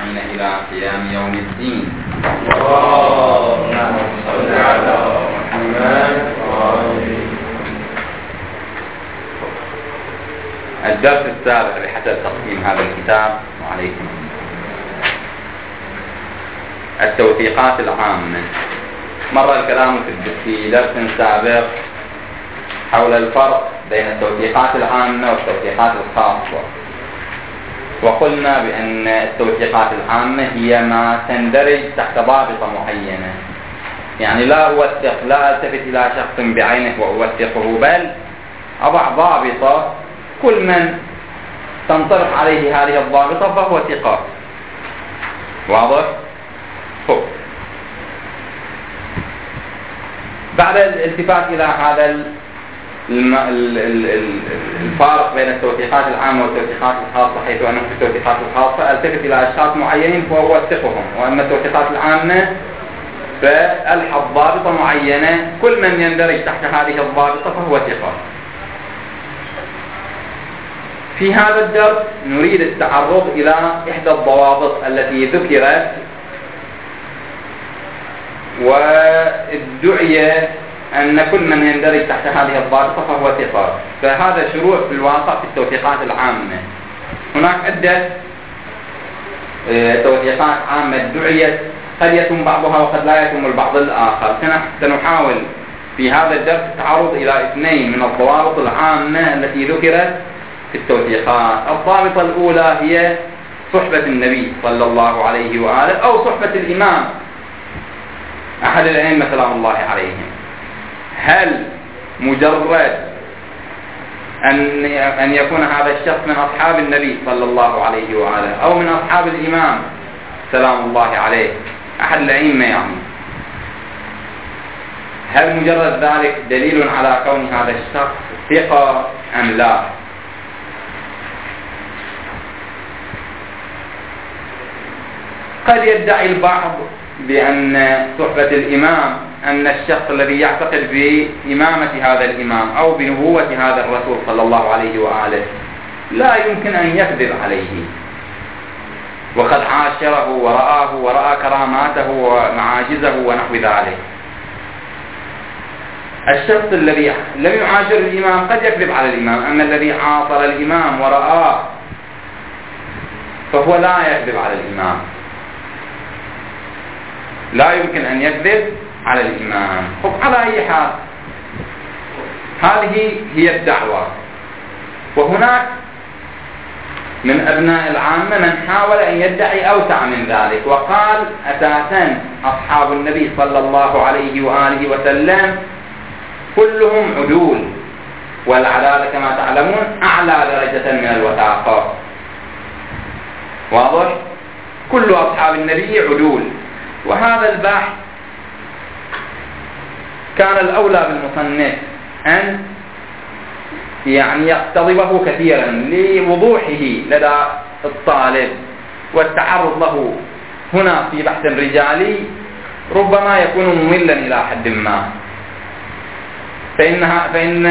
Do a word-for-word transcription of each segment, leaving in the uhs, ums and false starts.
أجمعين إلى قيام يوم الدين. اللهم صل على محمد وآله. الدرس السابع بحسب تقسيم هذا الكتاب. وعليكم التوثيقات العامة. مر الكلام في درس سابق حول الفرق بين التوثيقات العامة والتوثيقات الخاصة، وقلنا بأن التوثيقات العامة هي ما تندرج تحت ضابطة معينة، يعني لا أوثق لا ألتفت إلى شخص بعينه وأوثقه، بل أضع ضابطة كل من تنطبق عليه هذه الضابطة فهو ثقة. واضح؟ خب. بعد الالتفات إلى هذا الفارق بين التوثيقات العامة والتوثيقات الخاصة، حيث أنه في التوثيقات الخاصة ألتفت إلى أشخاص معينين فأوثقهم، وأما التوثيقات العامة فألحظ ضابطة معينة كل من يندرج تحت هذه الضابطة فهو ثقة. في هذا الدرس نريد التعرض إلى إحدى الضوابط التي ذكرت وادعي أن كل من يندرج تحت هذه الضابطة فهو ثقة، فهذا شروع في الواقع في التوثيقات العامة. هناك عدة توثيقات عامة دعيت، قد يتم بعضها وقد لا يتم البعض الآخر. سنحاول في هذا الدرس التعرض إلى اثنين من الضوابط العامة التي ذكرت في التوثيقات. الضابطة الأولى هي صحبة النبي صلى الله عليه وآله، أو صحبة الإمام أحد الأئمة سلام الله عليهم. هل مجرد أن أن يكون هذا الشخص من أصحاب النبي صلى الله عليه وآله أو من أصحاب الإمام سلام الله عليه أحد الأئمة، يعني هل مجرد ذلك دليل على كون هذا الشخص ثقة أم لا؟ قد يدعي البعض بأن صحبة الإمام أن الشخص الذي يعتقد بإمامة هذا الإمام أو بنبوة هذا الرسول صلى الله عليه وآله لا يمكن أن يكذب عليه، وقد عاشره ورآه ورأى كراماته ومعاجزه ونحو ذلك. الشخص الذي لم يعاشر الإمام قد يكذب على الإمام، أما الذي عاصر الإمام ورآه فهو لا يكذب على الإمام، لا يمكن أن يكذب على الإمام. خب، على أي حال هذه هي الدعوة. وهناك من أبناء العامة من حاول أن يدعي أوسع من ذلك، وقال أساسا أصحاب النبي صلى الله عليه وآله وسلم كلهم عدول، والعدالة كما تعلمون أعلى درجة من الوثاقة. واضح؟ كل أصحاب النبي عدول. وهذا البحث كان الأولى بالمصنف أن يعني يقتضبه كثيرا لوضوحه لدى الطالب، والتعرض له هنا في بحث رجالي ربما يكون مملا إلى حد ما، فإنها فإن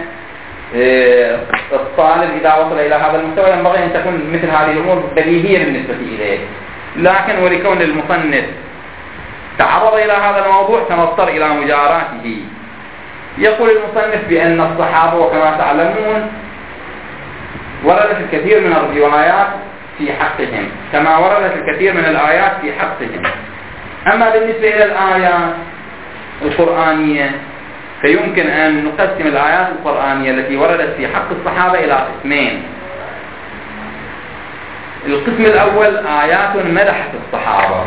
الطالب إذا وصل إلى هذا المستوى ينبغي أن تكون مثل هذه الأمور بديهية بالنسبة إليه. لكن ولكون المصنف تعرض إلى هذا الموضوع سنضطر إلى مجاراته. يقول المصنف بأن الصحابة وكما تعلمون وردت الكثير من الروايات في حقهم كما وردت الكثير من الآيات في حقهم. أما بالنسبة إلى الآيات القرآنية فيمكن أن نقسم الآيات القرآنية التي وردت في حق الصحابة إلى قسمين. القسم الأول آيات مدحت الصحابة،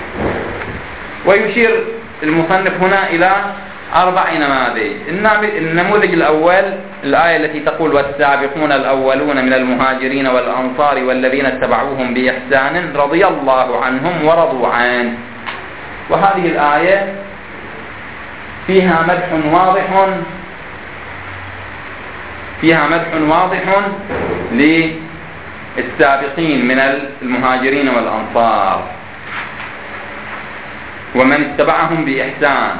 ويشير المصنف هنا إلى أربع نماذج. النموذج الأول الآية التي تقول والسابقون الأولون من المهاجرين والأنصار والذين اتبعوهم بإحسان رضي الله عنهم ورضوا عنه. وهذه الآية فيها مدح واضح فيها مدح واضح للسابقين من المهاجرين والأنصار ومن اتبعهم بإحسان.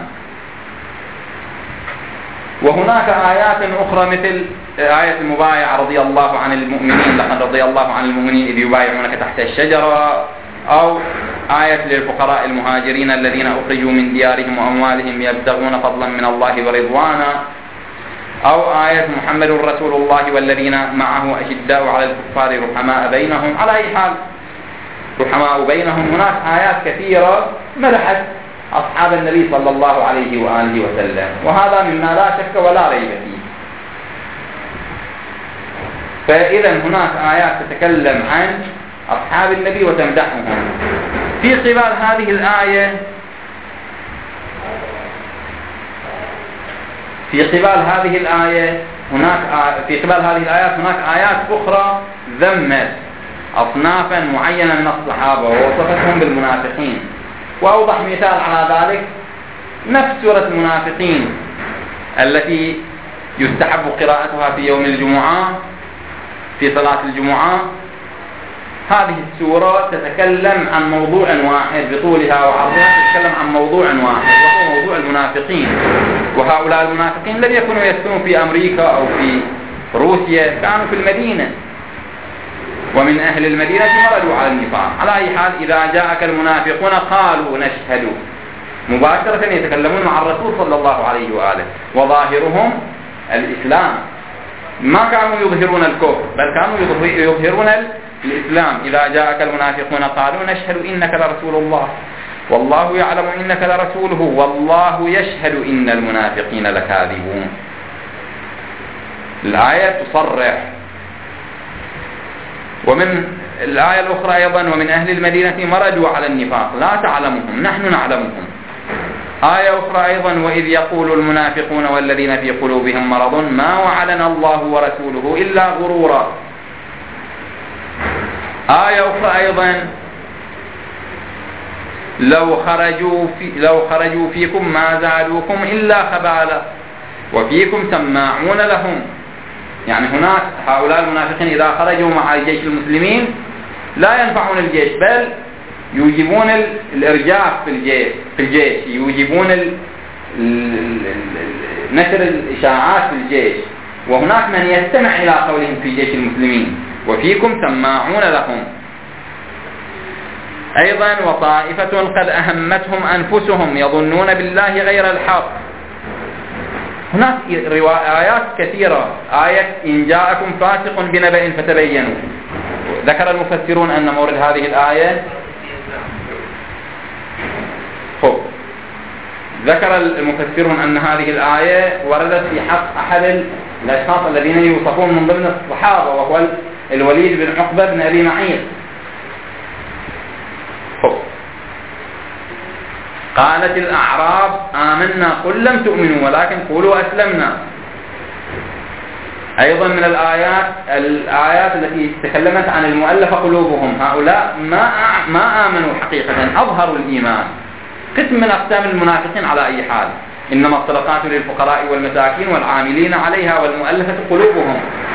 وهناك آيات أخرى مثل آية المبايعة رضي الله عن المؤمنين، لقد رضي الله عن المؤمنين إذ يبايعونك تحت الشجرة، أو آية للفقراء المهاجرين الذين أخرجوا من ديارهم وأموالهم يبتغون فضلا من الله ورضوانا، أو آية محمد رسول الله والذين معه أشداء على الكفار رحماء بينهم. على أي حال رحماء بينهم، هناك آيات كثيرة مدحت أصحاب النبي صلى الله عليه وآله وسلم، وهذا مما لا شك ولا ريب فيه. فإذا هناك آيات تتكلم عن أصحاب النبي وتمدحهم. في قبال هذه الآية في قبال هذه الآية هناك في قبال هذه الآيات هناك آيات أخرى ذمت أصنافا معينة من الصحابة ووصفتهم بالمنافقين. وأوضح مثال على ذلك نفس سورة المنافقين التي يستحب قراءتها في يوم الجمعة في صلاة الجمعة. هذه السورة تتكلم عن موضوع واحد بطولها وعرضها، تتكلم عن موضوع واحد وهو موضوع المنافقين. وهؤلاء المنافقين لم يكونوا يسكنون في أمريكا أو في روسيا، كانوا في المدينة، ومن أهل المدينة مردوا على النفاق. على أي حال إذا جاءك المنافقون قالوا نشهد، مباشرة يتكلمون مع الرسول صلى الله عليه وآله، وظاهرهم الإسلام، ما كانوا يظهرون الكفر بل كانوا يظهرون الإسلام. إذا جاءك المنافقون قالوا نشهد إنك لرسول الله والله يعلم إنك لرسوله والله يشهد إن المنافقين لكاذبون. الآية تصرح. ومن الآية الأخرى أيضا ومن أهل المدينة مردوا على النفاق لا تعلمهم نحن نعلمهم. آية أخرى أيضا وإذ يقول المنافقون والذين في قلوبهم مرض ما وعدنا الله ورسوله إلا غرورا. آية أخرى أيضا لو خرجوا, في لو خرجوا فيكم ما زادوكم إلا خبالا وفيكم سماعون لهم. يعني هناك هؤلاء المنافقين إذا خرجوا مع الجيش المسلمين لا ينفعون الجيش بل يوجبون الإرجاف في الجيش, في الجيش يوجبون ال نشر الإشاعات في الجيش. وهناك من يستمع إلى قولهم في جيش المسلمين وفيكم سماعون لهم. أيضا وطائفة قد أهمتهم أنفسهم يظنون بالله غير الحق. هناك روايات كثيرة. آية إن جاءكم فاسق بنبأ فتبينوا، ذكر المفسرون أن مورد هذه الآية خب. ذكر المفسرون أن هذه الآية وردت في حق أحد الأشخاص الذين يوصفون من ضمن الصحابة وهو الوليد بن عقبة بن أبي معيط. قالت الأعراب آمنا قل لم تؤمنوا ولكن قولوا أسلمنا. أيضا من الآيات الآيات التي تكلمت عن المؤلفة قلوبهم، هؤلاء ما ما آمنوا حقيقة، أظهروا الإيمان. قسم من أقسام المنافقين على أي حال. إنما الصدقات للفقراء والمساكين والعاملين عليها والمؤلفة قلوبهم.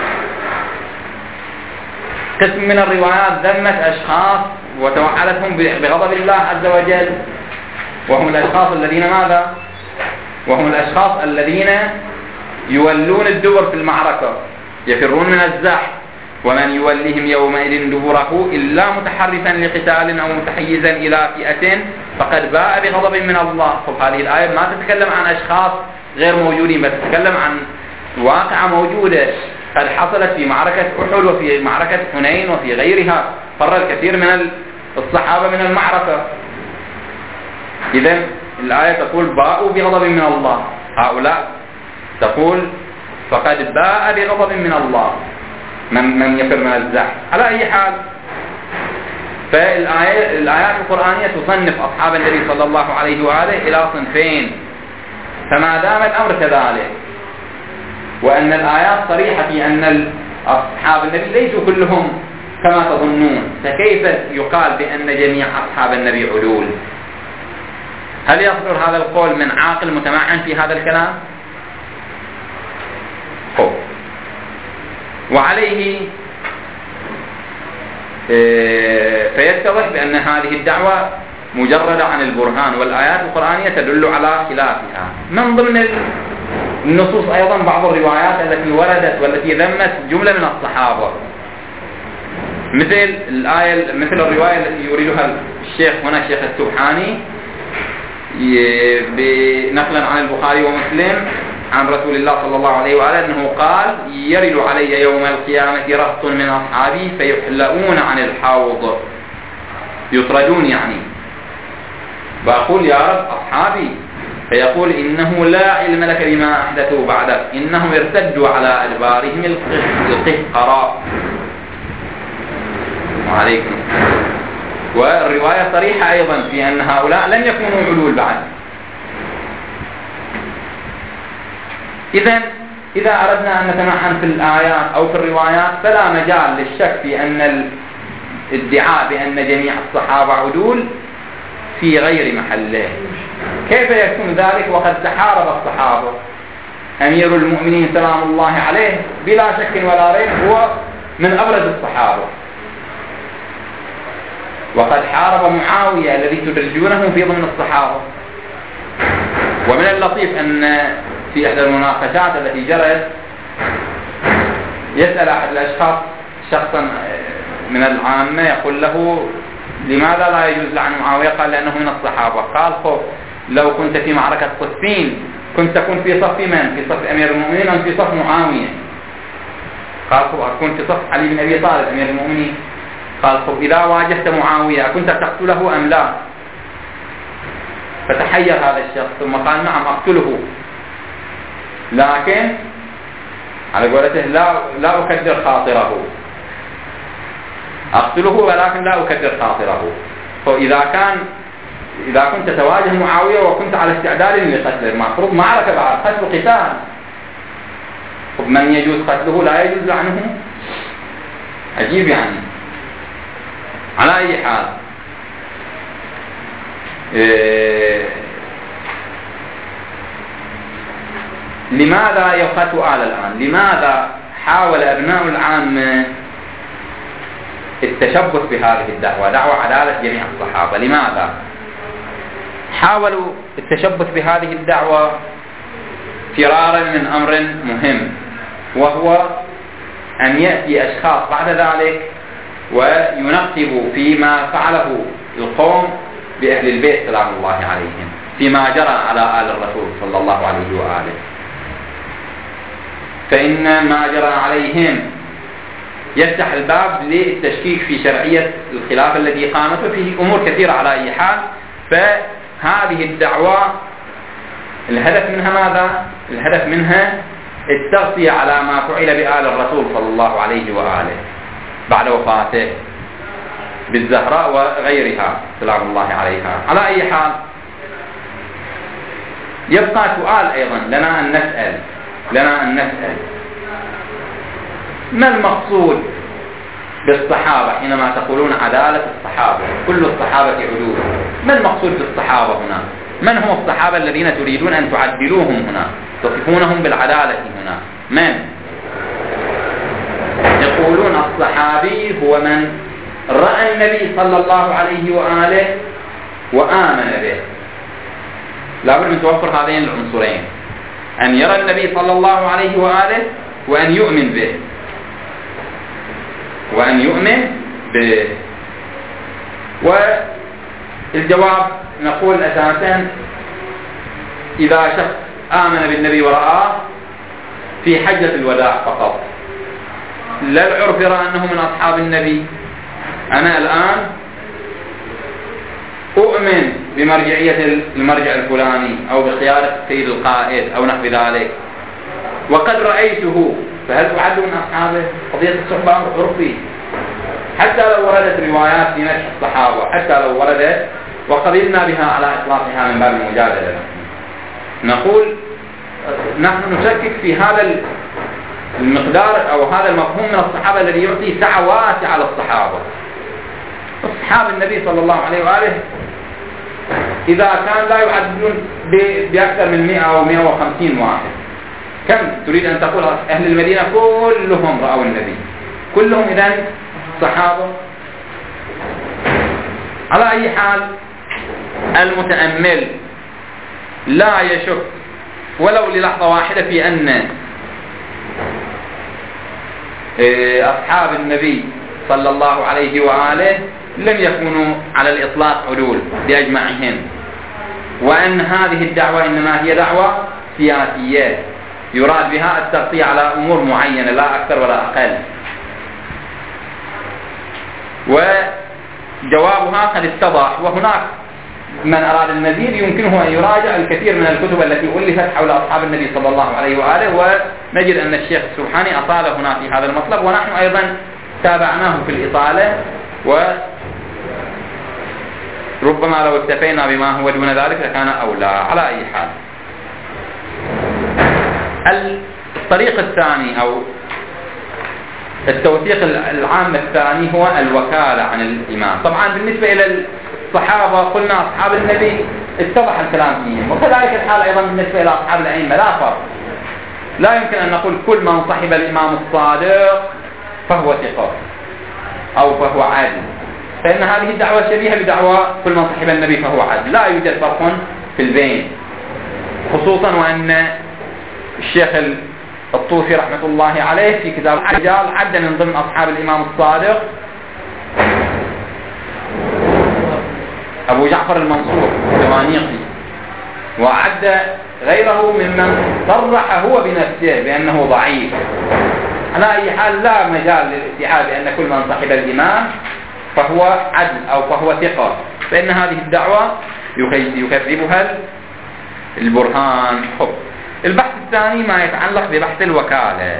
قسم من الروايات ذمت أشخاص وتوعدتهم بغضب الله عز وجل، وهم الأشخاص الذين ماذا؟ وهم الأشخاص الذين يولون الدبر في المعركة، يفرون من الزحف. ومن يوليهم يومئذ دبره إلا متحرفا لقتال أو متحيزا إلى فئة فقد باء بغضب من الله. هذه الآية ما تتكلم عن أشخاص غير موجودين، بل تتكلم عن واقعة موجودة قد حصلت في معركة أحد وفي معركة حنين وفي غيرها، فر الكثير من الصحابة من المعركة. إذن الآية تقول باءوا بغضب من الله، هؤلاء تقول فقد باء بغضب من الله من من يفر من الزحف. على أي حال فالآيات القرآنية تصنف أصحاب النبي صلى الله عليه وآله إلى صنفين، فما دام الأمر كذلك وأن الآيات صريحة في أن أصحاب النبي ليسوا كلهم كما تظنون، فكيف يقال بأن جميع أصحاب النبي عدول؟ هل يصدر هذا القول من عاقل متمعن في هذا الكلام؟ هو. وعليه فيتضح بأن هذه الدعوة مجردة عن البرهان، والآيات القرآنية تدل على خلافها. من ضمن النصوص أيضا بعض الروايات التي وردت والتي ذمت جملة من الصحابة، مثل الآية مثل الرواية التي يريدها الشيخ هنا الشيخ السبحاني نقلا عن البخاري ومسلم عن رسول الله صلى الله عليه وآله أنه قال: يرد علي يوم القيامة رهط من أصحابي فيحلؤون عن الحوض، يطردون يعني، وأقول: يا رب أصحابي، فيقول: إنه لا علم لك بما أحدثوا بعدك، إنهم ارتدوا على أدبارهم القهقراء. وعليكم. والرواية صريحة أيضا في أن هؤلاء لن يكونوا علول بعد. إذن إذا أردنا أن نتمحن في الآيات أو في الروايات فلا مجال للشك في أن الادعاء بأن جميع الصحابة عدول في غير محله. كيف يكون ذلك وقد تحارب الصحابة؟ أمير المؤمنين سلام الله عليه بلا شك ولا ريب هو من أبرز الصحابة، وقد حارب معاوية الذي تدرجونه في ضمن الصحابة. ومن اللطيف أن في إحدى المناقشات التي جرت يسأل أحد الأشخاص شخصا من العامة يقول له: لماذا لا يجوز لعن معاوية؟ قال: لأنه من الصحابة. قال: خب لو كنت في معركة صفين كنت تكون في صف من؟ في صف أمير المؤمنين أم في صف معاوية؟ قال: خب أكون في صف علي بن أبي طالب أمير المؤمنين. قال: خب إذا واجهت معاوية أكنت تقتله أم لا؟ فتحير هذا الشخص ثم قال: نعم أقتله، لكن على قولته لا لا أكدر خاطره، أقتله ولكن لا أكدر خاطره. فإذا كان إذا كنت تواجه معاوية وكنت على استعداد لقتله، المفروض معركة بعد قتل قتال، من يجوز قتله لا يجوز لعنه؟ عجيب يعني. على أي حال إيه لماذا يبقى سؤال الآن؟ لماذا حاول أبناء العامة التشبث بهذه الدعوة، دعوة عدالة جميع الصحابة؟ لماذا حاولوا التشبث بهذه الدعوة؟ فرارا من أمر مهم، وهو أن يأتي أشخاص بعد ذلك وينقبوا فيما فعله القوم بأهل البيت سلام الله عليهم، فيما جرى على آل الرسول صلى الله عليه وآله. فإن ما جرى عليهم يفتح الباب للتشكيك في شرعية الخلافة التي قامت فيه أمور كثيرة. على أي حال فهذه الدعوة الهدف منها ماذا؟ الهدف منها التغطية على ما فعل بآل الرسول صلى الله عليه وآله بعد وفاته بالزهراء وغيرها سلام الله عليها. على أي حال يبقى سؤال أيضا لنا أن نسأل لنا أن نسأل ما المقصود بالصحابة حينما تقولون عدالة الصحابة؟ كل الصحابة عدول. ما المقصود بالصحابة هنا؟ من هم الصحابة الذين تريدون أن تعدلوهم هنا، تصفونهم بالعدالة هنا؟ من؟ يقولون الصحابي هو من رأى النبي صلى الله عليه وآله وآمن به. لابد من توفر هذين العنصرين، أن يرى النبي صلى الله عليه وآله وأن يؤمن به وأن يؤمن به. والجواب نقول أساسا إذا شخص آمن بالنبي ورآه في حجة الوداع فقط، لا العرف يرى أنه من أصحاب النبي. أنا الآن أؤمن بمرجعية المرجع الفلاني أو بخيارة السيد القائد أو نحو ذلك وقد رأيته، فهل تعد من أصحابه؟ قضية الصحبة عرفي، حتى لو وردت روايات في نشر الصحابة، حتى لو وردت وقبلنا بها على إطلاقها من باب المجادلة، نقول نحن نشكك في هذا المقدار أو هذا المفهوم من الصحابة الذي يعطي سعة واسعة للصحابة. أصحاب النبي صلى الله عليه وآله إذا كان لا يعدون بأكثر من مئة أو مئة وخمسين واحد، كم تريد أن تقول أهل المدينة كلهم رأوا النبي؟ كلهم إذن صحابة؟ على أي حال المتأمل لا يشك ولو للحظة واحدة في أن أصحاب النبي صلى الله عليه وآله لم يكونوا على الإطلاق عدول بأجمعهم، وأن هذه الدعوة إنما هي دعوة سياسية يراد بها التغطية على أمور معينة لا أكثر ولا أقل. وجوابها قد اتضح، وهناك من أراد المزيد يمكنه أن يراجع الكثير من الكتب التي ألفت حول أصحاب النبي صلى الله عليه وآله، ونجد أن الشيخ السبحاني أطال هنا في هذا المطلب، ونحن أيضا تابعناه في الإطالة، وربما لو اكتفينا بما هو دون ذلك لكان أولى. على أي حال، الطريق الثاني أو التوثيق العام الثاني هو الوكالة عن الإمام. طبعا بالنسبة إلى الصحابة قلنا أصحاب النبي اتضح الكلام فيهم، وكذلك الحال أيضا بالنسبة إلى أصحاب الأئمة لا فرق. لا يمكن أن نقول كل من صحب الإمام الصادق فهو ثقة أو فهو عادل، فإن هذه الدعوة شبيهة بدعوة كل من صحب النبي فهو عادل، لا يوجد فرق في البين، خصوصا وأن الشيخ الطوفي رحمة الله عليه في كتاب الرجال عد من ضمن أصحاب الإمام الصادق أبو جعفر المنصور الزوانيقي، وعد غيره ممن صرح هو بنفسه بأنه ضعيف. على أي حال لا مجال للادعاء بأن كل من صحب الإمام فهو عدل أو فهو ثقة، فإن هذه الدعوة يكذبها البرهان. خب. البحث الثاني ما يتعلق ببحث الوكالة.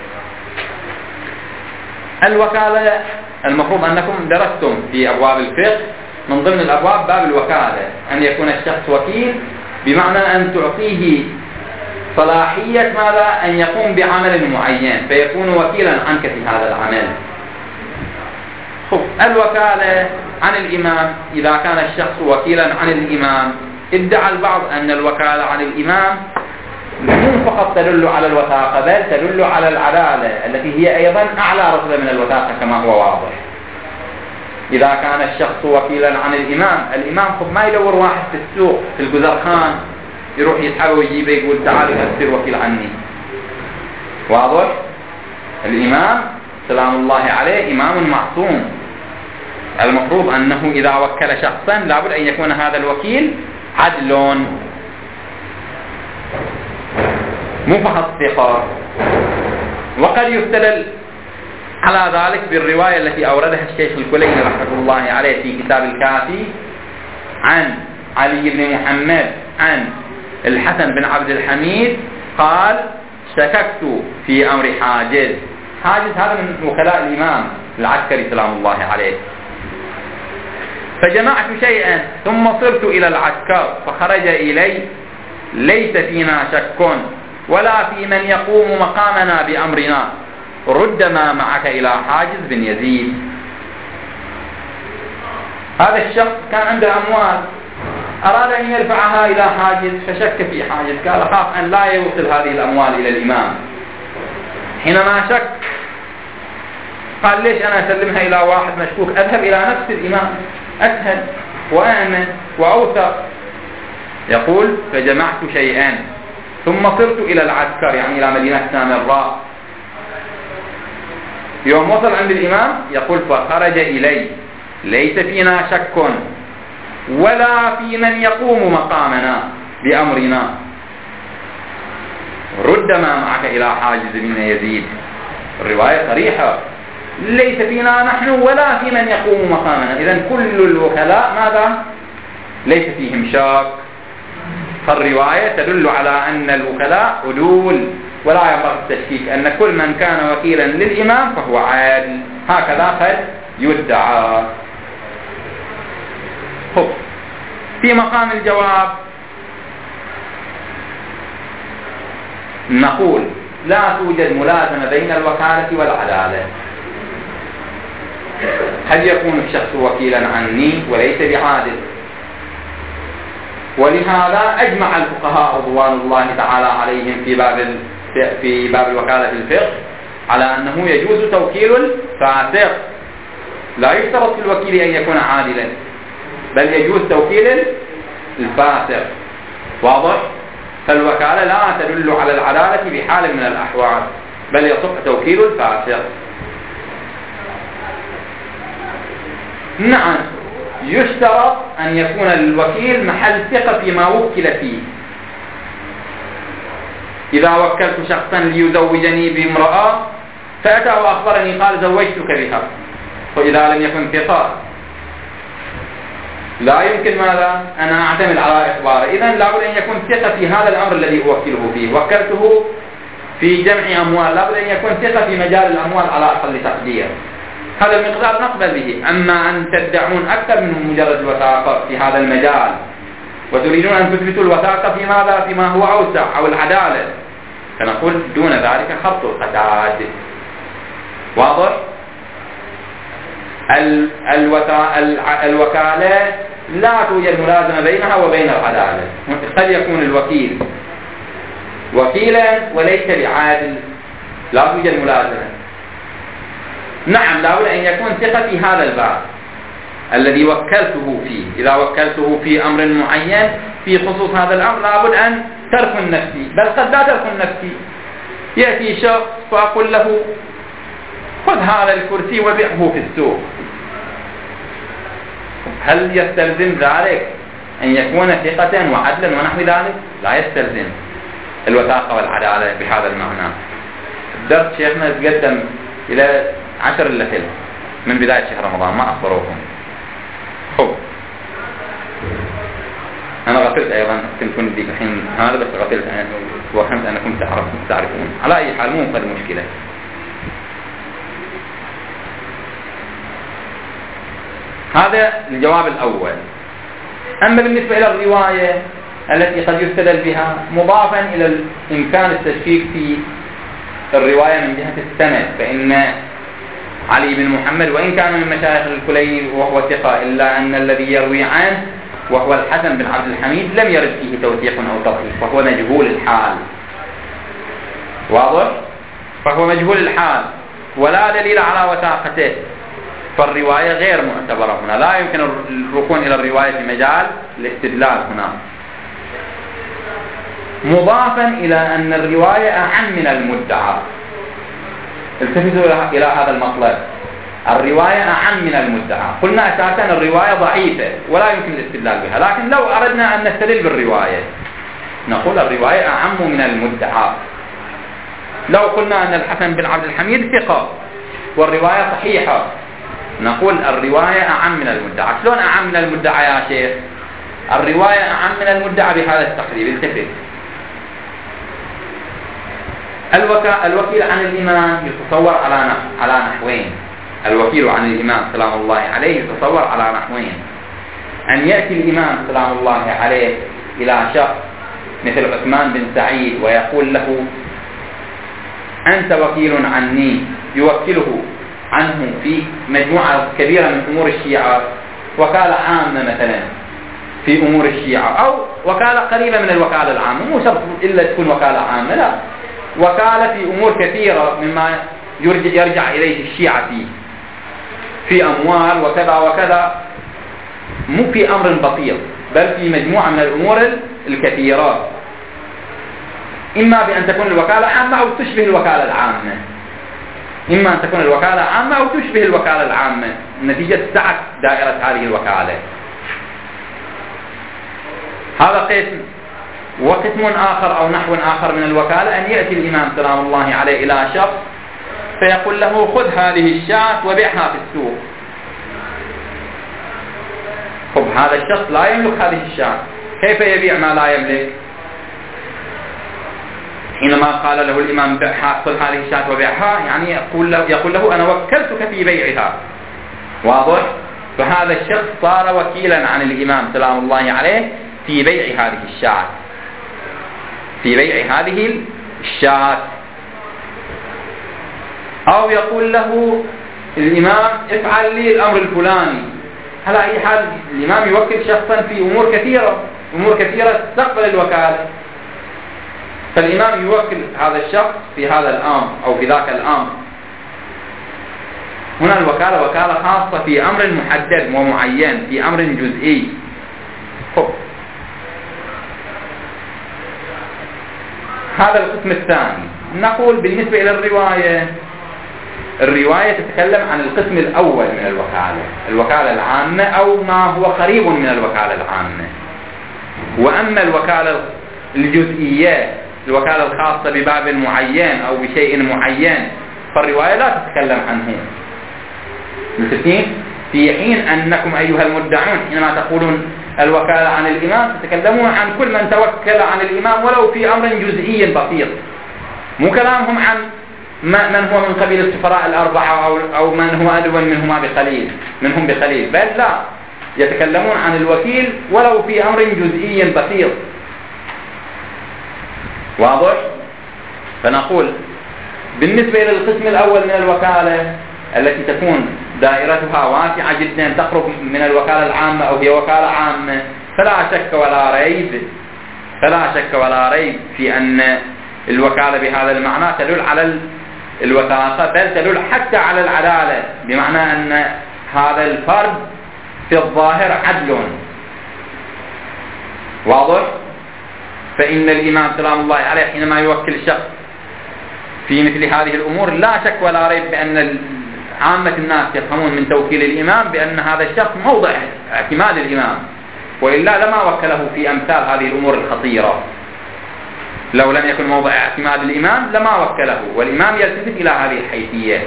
الوكالة المفروض أنكم درستم في أبواب الفقه من ضمن الأبواب باب الوكالة، أن يكون الشخص وكيل بمعنى أن تعطيه صلاحية ماذا؟ أن يقوم بعمل معين فيكون وكيلا عنك في هذا العمل. خب. الوكالة عن الإمام، إذا كان الشخص وكيلا عن الإمام ادعى البعض أن الوكالة عن الإمام مو فقط تدل على الوثاقة بل تدل على العدالة التي هي أيضا أعلى رتبة من الوثاقة كما هو واضح. إذا كان الشخص وكيلا عن الإمام، الإمام خب ما يدور واحد في السوق في الجزرخان يروح يسحبه ويجيبه يقول تعال أصير وكيل عني. واضح؟ الإمام سلام الله عليه إمام معصوم، المفروض أنه إذا وكل شخصا لابد أن يكون هذا الوكيل عدل مو فقط ثقة. وقد يستدل على ذلك بالرواية التي أوردها الشيخ الكليني رحمة الله عليه في كتاب الكافي عن علي بن محمد عن الحسن بن عبد الحميد قال شككت في أمر حاجز. حاجز هذا من وكلاء الإمام العسكري سلام الله عليه، فجمعت شيئا ثم صرت إلى العسكر فخرج إلي ليس فينا شك ولا في من يقوم مقامنا بأمرنا، رد ما معك إلى حاجز بن يزيد. هذا الشخص كان عنده أموال أراد أن يرفعها إلى حاجز فشك في حاجز، قال أخاف أن لا يوصل هذه الأموال إلى الإمام. حينما شك قال ليش أنا أسلمها إلى واحد مشكوك، أذهب إلى نفس الإمام أسهل وأأمن وأوثق. يقول فجمعت شيئا ثم صرت إلى العسكر يعني إلى مدينة سامراء. يوم وصل عند الإمام يقول فخرج إلي ليس فينا شك ولا في من يقوم مقامنا بأمرنا، رد ما معك إلى حاجز بن يزيد. الرواية صريحة ليس فينا نحن ولا في من يقوم مقامنا، إذن كل الوكلاء ماذا؟ ليس فيهم شك. فالرواية تدل على أن الوكلاء عدول ولا ينبغي التشكيك أن كل من كان وكيلا للإمام فهو عادل، هكذا قد يدعى. خب. في مقام الجواب نقول لا توجد ملازمة بين الوكالة والعدالة. هل يكون الشخص وكيلا عني وليس بعادل؟ ولهذا أجمع الفقهاء رضوان الله تعالى عليهم في باب في باب الوكالة في الفقه على أنه يجوز توكيل الفاسق، لا يشترط في الوكيل أن يكون عادلا بل يجوز توكيل الفاسق. واضح؟ فالوكالة لا تدل على العدالة بحال من الأحوال بل يصح توكيل الفاسق. نعم، يشترط أن يكون الوكيل محل ثقة فيما وكل فيه. إذا وكلت شخصا ليزوجني بامرأة فأتى وأخبرني قال زوجتك بها، وإذا لم يكن ثقة لا يمكن ماذا أنا أعتمد على إخباره. إذن لابد أن يكون ثقة في هذا الأمر الذي أوكله فيه. وكلته في جمع أموال، لابد أن يكون ثقة في مجال الأموال على أقل تقدير، هذا المقدار نقبل به. أما أن تدعون أكثر من مجرد الوثاقة في هذا المجال وتريدون أن تثبتوا الوثاقة في ماذا فيما هو أوسع أو العدالة، فنقول دون ذلك خط القتاد. واضح؟ الوكالة لا توجد ملازمة بينها وبين العدالة. قد يكون الوكيل وكيلا وليس بعادل، لا توجد ملازمة. نعم، لابد أن يكون ثقة في هذا الباب الذي وكلته فيه. إذا وكلته في أمر معين في خصوص هذا الأمر لابد أن تركن نفسي، بل قد لا تركن نفسي. يأتي شخص فأقول له خذ هذا الكرسي وبيعه في السوق، هل يستلزم ذلك أن يكون ثقة وعدلا ونحو ذلك؟ لا يستلزم الوثاقة والعدالة بهذا المعنى. الدرس شيخنا تقدم إلى عشر إلا ثلث من بداية شهر رمضان، ما أخبروكم. خب أنا غفلت أيضا، كنت نديك الحين هذا بس غفلت وفهمت أنكم تعرفون. على أي حال مو قد مشكلة. هذا الجواب الأول. أما بالنسبة إلى الرواية التي قد يستدل بها مضافا إلى الإمكان التشكيك في الرواية من جهة السند، فإن علي بن محمد وإن كان من مشايخ الكليني وهو ثقة، إلا أن الذي يروي عنه وهو الحسن بن عبد الحميد لم يرد فيه توثيق أو تضعيف، وهو مجهول الحال. واضح؟ فهو مجهول الحال ولا دليل على وثاقته، فالرواية غير معتبرة هنا. لا يمكن الركون إلى الرواية في مجال الاستدلال هنا. مضافا إلى أن الرواية أعم من المدعى. التفتوا إلى هذا المطلب، الرواية أعم من المدعى. قلنا أساسا الرواية ضعيفة ولا يمكن الاستدلال بها، لكن لو أردنا أن نستدل بالرواية نقول الرواية أعم من المدعى. لو قلنا أن الحسن بن عبد الحميد ثقة والرواية صحيحة نقول الرواية أعم من المدعى. شلون أعم من المدعى يا شيخ؟ الرواية أعم من المدعى بهذا التقريب. التفت، الوكيل عن الإمام يتصور على على نحوين. الوكيل عن الإمام سلام الله عليه يتصور على نحوين: أن يأتي الإمام سلام الله عليه إلى شخص مثل عثمان بن سعيد ويقول له أنت وكيل عني، يوكله عنه في مجموعة كبيرة من أمور الشيعة، وكالة عامة مثلا في أمور الشيعة، أو وكالة قريبة من الوكالة العامة، مو شرط إلا تكون وكالة عامة، لا، وكالة في أمور كثيرة مما يرجع, يرجع إليه الشيعة فيه في أموال وكذا وكذا، مو في أمر بسيط بل في مجموعة من الأمور الكثيرة، إما بأن تكون الوكالة عامة أو تشبه الوكالة العامة، إما أن تكون الوكالة عامة أو تشبه الوكالة العامة نتيجة سعة دائرة هذه الوكالة. هذا قسم. وقسم آخر أو نحو آخر من الوكالة أن يأتي الإمام سلام الله عليه إلى شخص فيقول له خذ هذه الشاة وبيعها في السوق. خب هذا الشخص لا يملك هذه الشاة، كيف يبيع ما لا يملك؟ حينما قال له الإمام خذ هذه الشاة وبيعها، يعني يقول له, يقول له أنا وكلتك في بيعها. واضح؟ فهذا الشخص صار وكيلا عن الإمام سلام الله عليه في بيع هذه الشاة في بيع هذه الشاة أو يقول له الإمام افعل لي الأمر الفلاني. على أي حال الإمام يوكل شخصا في أمور كثيرة أمور كثيرة تستقبل الوكالة، فالإمام يوكل هذا الشخص في هذا الأمر أو في ذاك الأمر. هنا الوكالة وكالة خاصة في أمر محدد ومعين، في أمر جزئي. خب هذا القسم الثاني. نقول بالنسبة إلى الرواية الرواية تتكلم عن القسم الأول من الوكالة، الوكالة العامة أو ما هو قريب من الوكالة العامة. وأما الوكالة الجزئية، الوكالة الخاصة بباب معين أو بشيء معين، فالرواية لا تتكلم عنه. متفقين؟ في حين أنكم أيها المدعون حينما تقولون الوكالة عن الإمام تتكلمون عن كل من توكل عن الإمام ولو في أمر جزئي بسيط، مو كلامهم عن من هو من قبيل السفراء الأربعة أو أو من هو أدون منهما بقليل منهم بقليل، بل لا، يتكلمون عن الوكيل ولو في أمر جزئي بسيط. واضح؟ فنقول بالنسبة إلى القسم الأول من الوكالة التي تكون دائرتها واسعة جدا تقرب من الوكالة العامة أو هي وكالة عامة، فلا شك ولا ريب فلا شك ولا ريب في أن الوكالة بهذا المعنى تدل على الوثاقة، بل تدل حتى على العدالة، بمعنى أن هذا الفرد في الظاهر عدل. واضح؟ فإن الإمام سلام الله عليه حينما يوكل الشخص في مثل هذه الأمور لا شك ولا ريب بأن عامة الناس يفهمون من توكيل الإمام بأن هذا الشخص موضع اعتماد الإمام، وإلا لما وكله في أمثال هذه الأمور الخطيرة. لو لم يكن موضع اعتماد الإمام لما وكله، والإمام يلتفت إلى هذه الحيثية.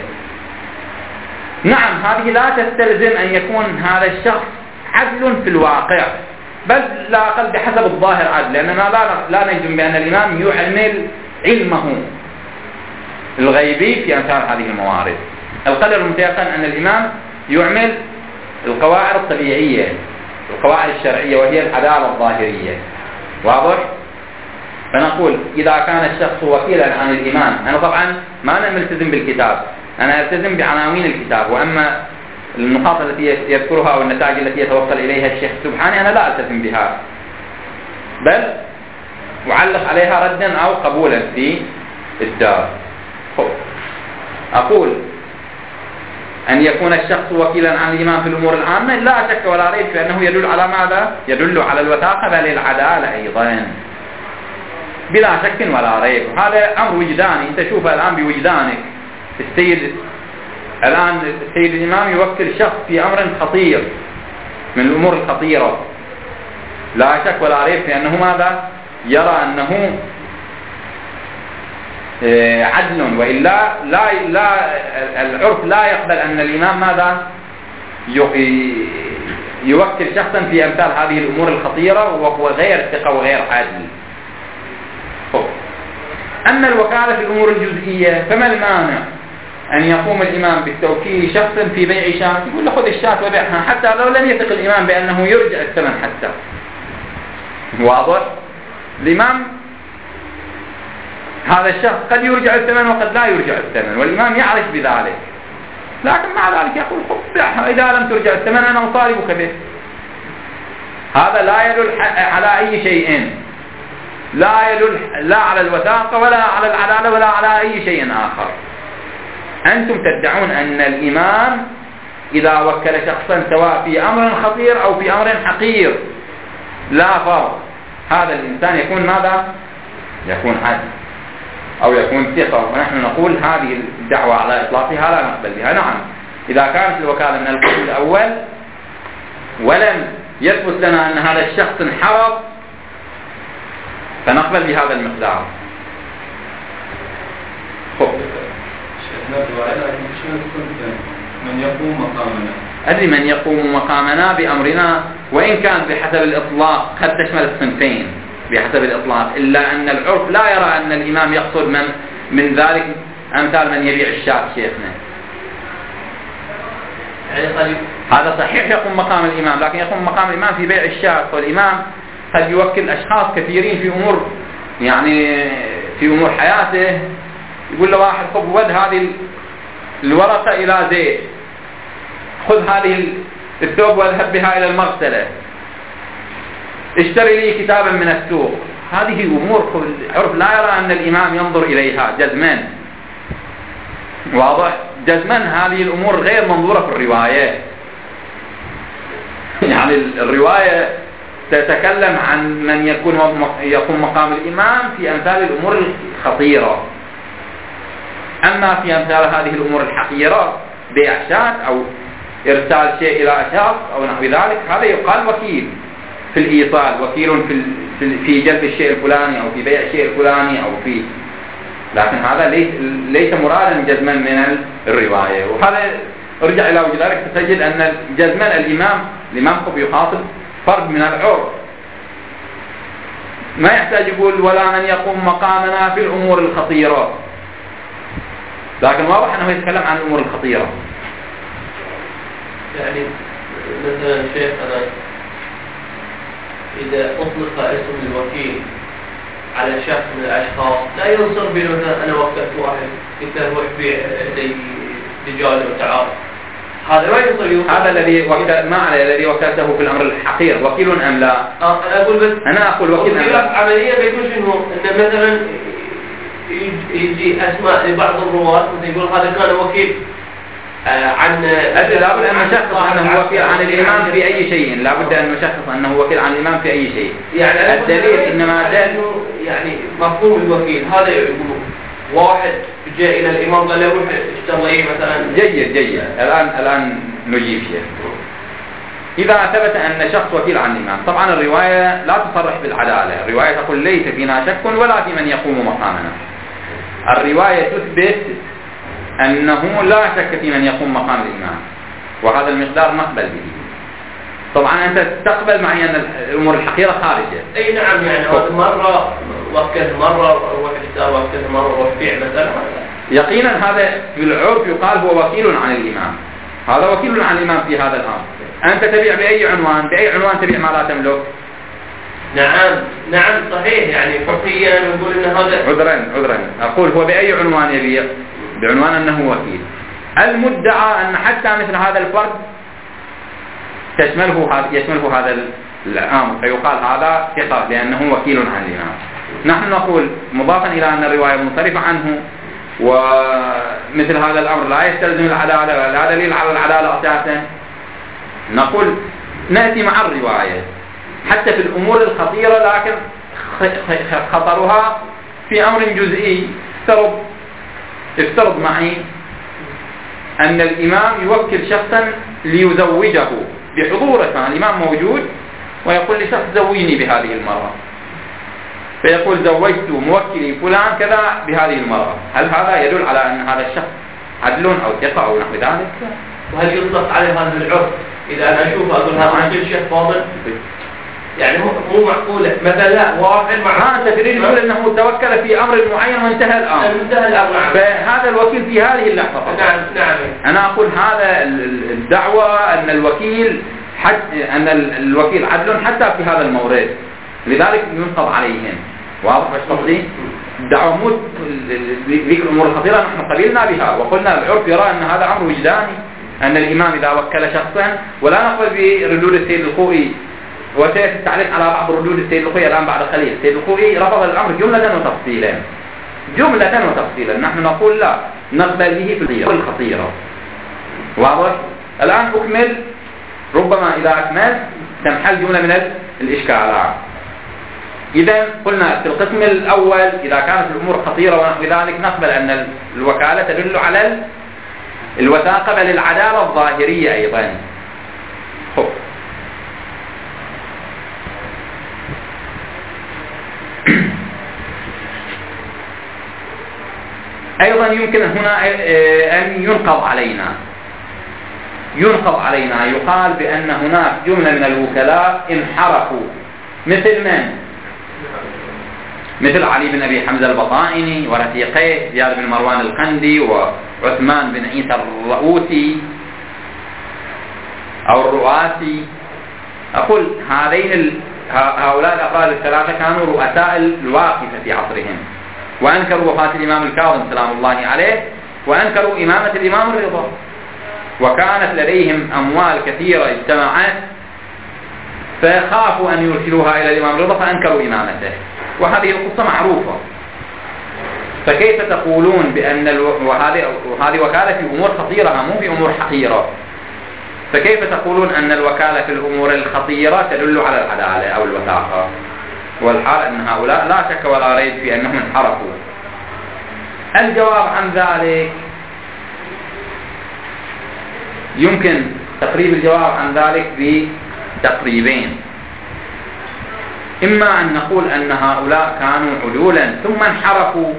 نعم، هذه لا تستلزم أن يكون هذا الشخص عدل في الواقع، بل لا أقل بحسب الظاهر عدل، لأننا لا, لا نجزم بأن الإمام يعمل علمه الغيبي في أمثال هذه الموارد. القدر المتيقن أن الإمام يعمل القواعد الطبيعية، القواعد الشرعية، وهي العدالة الظاهرية. واضح؟ فنقول إذا كان الشخص وكيلا عن الإمام، أنا طبعا ما أنا ملتزم بالكتاب، أنا ألتزم بعناوين الكتاب، وأما النقاط التي يذكرها أو النتائج التي يتوصل إليها الشيخ سبحانه أنا لا ألتزم بها، بل أعلق عليها ردا أو قبولا في الدار. أقول أن يكون الشخص وكيلا عن الإمام في الأمور العامة لا شك ولا ريب في أنه يدل على ماذا؟ يدل على الوثاقة بل العدالة أيضا بلا شك ولا ريب. هذا أمر وجداني، أنت شوفه الآن بوجدانك. السيد الآن السيد الإمام يوكل شخص في أمر خطير من الأمور الخطيرة، لا شك ولا ريب في أنه ماذا؟ يرى أنه عدل، وإلا لا لا العرف لا يقبل أن الإمام ماذا؟ يوكل شخصا في أمثال هذه الأمور الخطيرة وهو غير ثقة وغير عادل. أما الوكالة في الأمور الجزئية فما المانع أن يقوم الإمام بالتوكيل شخصا في بيع شاة، يقول له خذ الشاة وبيعها حتى لو لم يثق الإمام بأنه يرجع الثمن حتى. واضح؟ الإمام هذا الشخص قد يرجع الثمن وقد لا يرجع الثمن، والإمام يعرف بذلك، لكن مع ذلك يقول خذ بيعها، إذا لم ترجع الثمن أنا أطالبك به. هذا لا يدل على أي شيء، لا يدل لا على الوثاقة ولا على العدالة ولا على أي شيء آخر. أنتم تدعون أن الإمام إذا وكل شخصا سواء في أمر خطير أو في أمر حقير لا فرق، هذا الإنسان يكون ماذا؟ يكون عدل أو يكون ثقة، ونحن نقول هذه الدعوة على إطلاقها لا نقبل بها. نعم، إذا كانت الوكالة من القسم الأول ولم يثبت لنا أن هذا الشخص انحرف فنقبل بهذا المقدار. من يقوم مقامنا، أدري من يقوم مقامنا بأمرنا، وإن كان بحسب الإطلاق قد تشمل الصنفين بحسب الإطلاق، إلا أن العرف لا يرى أن الإمام يقصد من من ذلك أمثال من يبيع الشاة شيخنا. هذا صحيح يقوم مقام الإمام، لكن يقوم مقام الإمام في بيع الشاة، والإمام قد يوكل أشخاص كثيرين في أمور يعني في أمور حياته، يقول له واحد خذ ود هذه الورقة إلى زيد، خذ هذه الثوب واذهب بها إلى المغسلة، اشتري لي كتابا من السوق. هذه أمور عرف لا يرى أن الإمام ينظر إليها جزما. واضح؟ جزما هذه الأمور غير منظورة في الرواية. يعني الرواية تتكلم عن من يكون يقوم مقام الإمام في أمثال الأمور الخطيرة. أما في أمثال هذه الأمور الحقيرة بيع شاة أو إرسال شيء إلى شخص أو نحو ذلك، هذا يقال وكيل في الإيصال، وكيل في في جلب الشيء الفلاني أو في بيع الشيء الفلاني أو في، لكن هذا ليس ليس مرادا جزما من الرواية. وهذا ارجع إلى وجه ذلك تجد أن جزما الإمام الإمام قب يخاطب فرد من العرف، ما يحتاج يقول ولا من يقوم مقامنا في الأمور الخطيرة، لكن واضح أنه يتكلم عن الأمور الخطيرة. يعني مثلا شيخ أنا إذا أطلق اسم الوكيل على شخص من الأشخاص لا ينصر بأنه مثلا أنا وكلت واحد قلت له روح بيع لي رجال وتعارف، هذا ما ينصر. هذا الذي وكل ما عليه الذي وكلته في الأمر الحقير وكيل أم لا؟ آه أنا أقول بس أنا أقول وكيل أم لا. عملية بيكونش إنه إنه مثلا يجي أسماء لبعض الرواة مثلا يقول هذا كان وكيل آه عن أجل لابد أن نشخص أنه وكيل عن الإمام في أي شيء، لابد أن نشخص أنه وكيل عن الإمام في أي شيء. يعني الدليل إنما دل يعني مفهوم الوكيل هذا يقول واحد جاء إلى الإمام قال له روح اشتري لي مثلا. جيد جيد الآن الآن نجيب شيء. إذا ثبت أن شخص وكيل عن الإمام، طبعا الرواية لا تصرح بالعدالة، الرواية تقول ليس فينا شك ولا في من يقوم مقامنا. الرواية تثبت أنه لا شك في من يقوم مقام الإمام، وهذا المقدار نقبل به. طبعا أنت تقبل معي أن الأمور الحقيرة خارجة. أي نعم، يعني هذا مرة وكل مرة روح اشتري وكل مرة روح بيع مثلا. يقينا هذا في العرف يقال هو وكيل عن الإمام، هذا وكيل عن الإمام في هذا الأمر. أنت تبيع بأي عنوان؟ بأي عنوان تبيع ما لا تملك؟ نعم نعم صحيح، يعني فقهيا نقول ان هذا عذرا عذرا اقول هو باي عنوان يبيع؟ بعنوان انه وكيل. المدعى ان حتى مثل هذا الفرد تشمله هذا يشمله هذا الامر، فيقال هذا ثقة لانه وكيل عن الامام. نحن نقول مضافا الى ان الروايه منصرفه عنه ومثل هذا الامر لا يستلزم العداله ولا دليل على العداله اساسا، نقول ناتي مع الروايه حتى في الأمور الخطيرة، لكن خطرها في أمر جزئي. افترض افترض معي أن الإمام يوكل شخصا ليزوجه بحضوره، الإمام موجود ويقول لشخص زوجني بهذه المرأة، فيقول زوجت موكلي فلان كذا بهذه المرأة، هل هذا يدل على أن هذا الشخص عدل أو ثقة أو نحو ذلك؟ وهل يطلق عليه هذا العرف؟ إذا أنا أشوف أقول هذا عن شيخ فاضل، يعني مو معقولة مثلا لا واحد مع أنت تريد تقول أنه توكل في أمر معين وانتهى الأمر، انتهى الأمر، فهذا الوكيل في هذه اللحظة. نعم نعم. أنا أقول هذا الدعوة أن الوكيل حتى أن الوكيل عدل حتى في هذا المورد، لذلك ينقض عليهم. واضح ايش قصدي؟ الدعوة مو ذيك الأمور الخطيرة نحن قبلنا بها وقلنا العرف يرى أن هذا أمر وجداني، أن الإمام إذا وكل شخصا، ولا نقبل بردود السيد الخوئي، وسيأتي التعليق على بعض ردود السيد الخوئي الآن بعد قليل. السيد الخوئي رفض الأمر جملة وتفصيلا جملة وتفصيلا، نحن نقول لا نقبل به في الخطيرة. واضح؟ الآن أكمل، ربما إذا أكمل تنحل جملة من الإشكالات. إذا قلنا في القسم الأول إذا كانت الأمور خطيرة ونحو ذلك نقبل أن الوكالة تدل على الوثاقة بل العدالة الظاهرية أيضا. خب. أيضا يمكن هنا أن ينقض علينا ينقض علينا يقال بأن هناك جملة من الوكلاء انحرفوا، مثل من؟ مثل علي بن أبي حمزة البطائني ورفيقيه زياد بن مروان القندي وعثمان بن عيسى الرؤوسي أو الرؤاسي. أقول هذين هؤلاء الأفراد الثلاثة كانوا رؤساء الواقفة في عصرهم، وأنكروا وفاة الإمام الكاظم سلام الله عليه، وأنكروا إمامة الإمام الرضا، وكانت لديهم أموال كثيرة اجتمعت فخافوا أن يرسلوها إلى الإمام الرضا فأنكروا إمامته، وهذه القصة معروفة. فكيف تقولون بأن الو... وهذه... وهذه وكالة في أمور خطيرة مو في أمور حقيرة، فكيف تقولون أن الوكالة في الأمور الخطيرة تدل على العدالة أو الوثاقة، والحال أن هؤلاء لا شك ولا ريب في أنهم انحرفوا. الجواب عن ذلك يمكن تقريب الجواب عن ذلك بتقريبين. إما أن نقول أن هؤلاء كانوا عدولا ثم انحرفوا،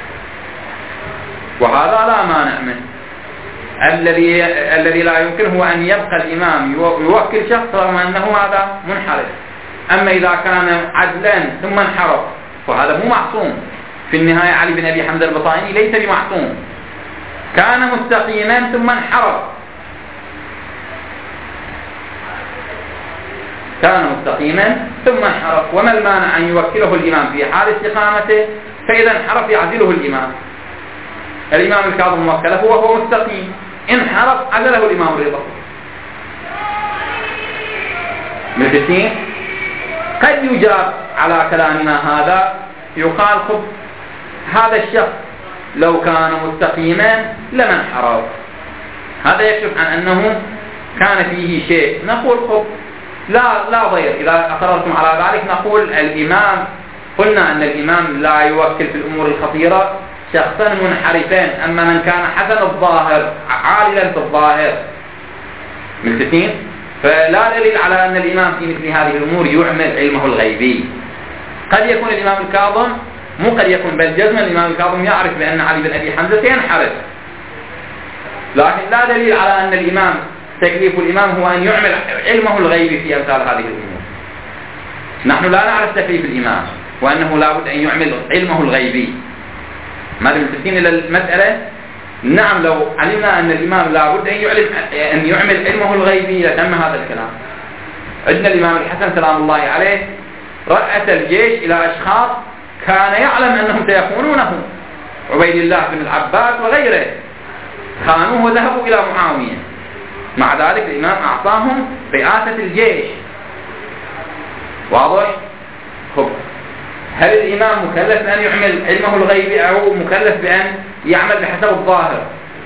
وهذا لا مانع منه. الذي الذي لا يمكن هو أن يبقى الإمام يوكل شخص رغم أنه هذا منحرف. أما إذا كان عدلا ثم انحرف فهذا مو معصوم. في النهاية علي بن أبي حمزة البطائني ليس بمعصوم، كان مستقيما ثم انحرف، كان مستقيما ثم انحرف، وما المانع أن يوكله الإمام في حال استقامته، فإذا انحرف يعزله الإمام. الإمام الكاظم موكله وهو مستقيم، انحرف عزله الإمام الرضا. ملتفين؟ قد يجاب على كلامنا هذا، يقال خب هذا الشخص لو كان مستقيما لما انحرف، هذا يكشف عن أنه كان فيه شيء. نقول خب لا لا ضير، إذا أقررتم على ذلك نقول الإمام، قلنا أن الإمام لا يوكل في الأمور الخطيرة شخصا منحرفين، أما من كان حسن الظاهر عاللا في الظاهر. ملتفين؟ فلا دليل على أن الإمام في مثل هذه الأمور يعمل علمه الغيبي. قد يكون الإمام الكاظم، مو قد يكون بل جزما الإمام الكاظم يعرف بأن علي بن أبي حمزة سينحرف، لكن لا دليل على أن الإمام تكليف الإمام هو أن يعمل علمه الغيبي في أمثال هذه الأمور. نحن لا نعرف تكليف الإمام وأنه لا بد أن يعمل علمه الغيبي. ماذا ملتفتين إلى المسألة؟ نعم، لو علمنا أن الإمام لا بد أن يعلم أن يعمل علمه الغيبي لتم هذا الكلام. عندنا الإمام الحسن سلام الله عليه رأس الجيش إلى أشخاص كان يعلم أنهم سيخونونه، عبيد الله بن العباس وغيره، خانوه وذهبوا إلى معاوية، مع ذلك الإمام أعطاهم رئاسة الجيش. واضح؟ خب هل الإمام مكلف بأن يعمل علمه الغيبي أو مكلف بأن يعمل بحسب الظاهر؟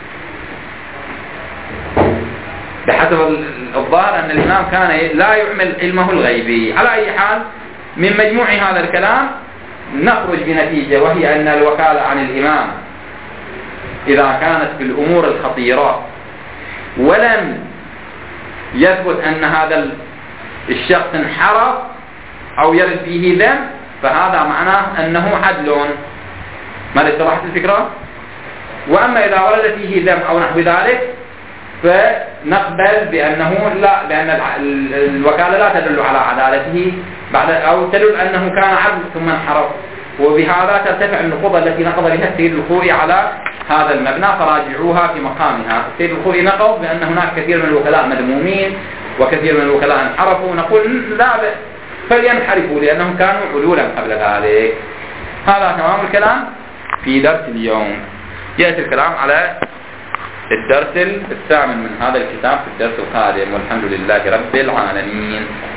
بحسب الظاهر أن الإمام كان لا يعمل علمه الغيبي. على أي حال، من مجموع هذا الكلام نخرج بنتيجة، وهي أن الوكالة عن الإمام إذا كانت في الأمور الخطيرة ولم يثبت أن هذا الشخص انحرف أو يرد فيه ذنب، فهذا معناه أنه عدل. ما اتضحت الفكرة؟ وأما إذا ورد فيه ذنب أو نحو ذلك فنقبل بأنه لا، لأن الوكالة لا تدل على عدالته بعد، أو تدل أنه كان عدل ثم انحرف، وبهذا ترتفع النقوض التي نقض بها السيد الخوئي على هذا المبنى، فراجعوها في مقامها. السيد الخوئي نقض بأن هناك كثير من الوكلاء مذمومين وكثير من الوكلاء انحرفوا، نقول لا بأس فلينحرفوا لأنهم كانوا عدولا قبل ذلك. هذا تمام الكلام في درس اليوم. يأتي الكلام على الدرس الثامن من هذا الكتاب في الدرس القادم، والحمد لله رب العالمين.